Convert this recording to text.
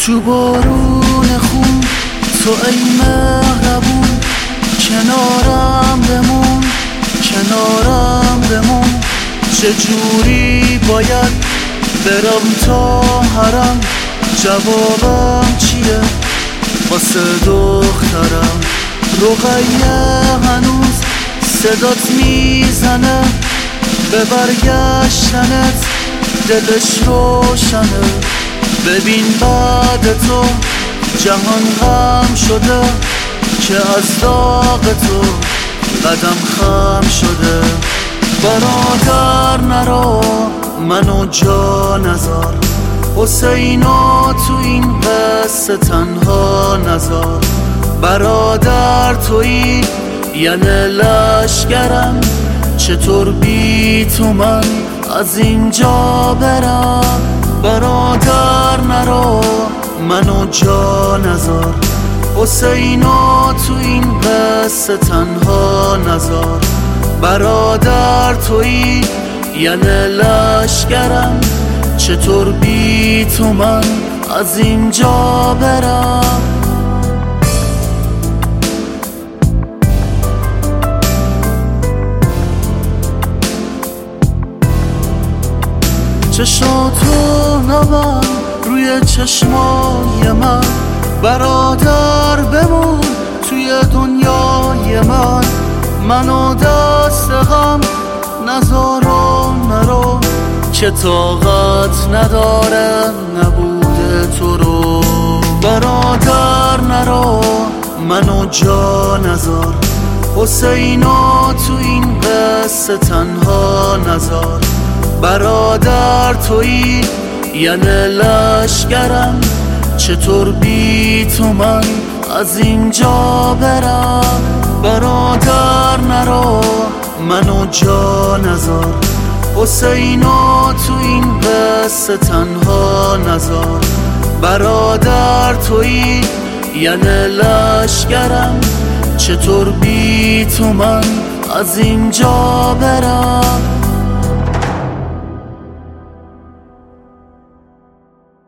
تو بارون خون تو ای مهربون، کنارم بمون کنارم بمون. چجوری باید برم تا حرم؟ جوابم چیه واسه دخترم؟ رقیه هنوز صدات میزنه، به برگشتنت دلش روشنه. ببین بعد تو جهان غم شده، که از داغ تو قدم خم شده. برادر نرو منو جا نذار، حسینو تو این قصه تنها نذار. برادر تویی یعنی لشگرم، چطور بی تو من از اینجا برم؟ برادر نرو منو جا نذار، حسینو تو این قصه تنها نذار. برادر تویی یعنی لشگرم، چطور بی تو من از اینجا برم؟ چشاتو نبند روی چشمای من، برادر بمون توی دنیای من. منو دست غم نذار و نرو، که طاقت نداره نبوده تو رو. برادر نرو منو جا نذار، حسینو تو این قصه تنها نذار. برادر تویی یعنی لشگرم، چطور بی تو من از اینجا برم؟ برادر نرو منو جا نذار، حسینو تو این قصه تنها نذار. برادر تویی یعنی لشگرم، چطور بی تو من از اینجا برم؟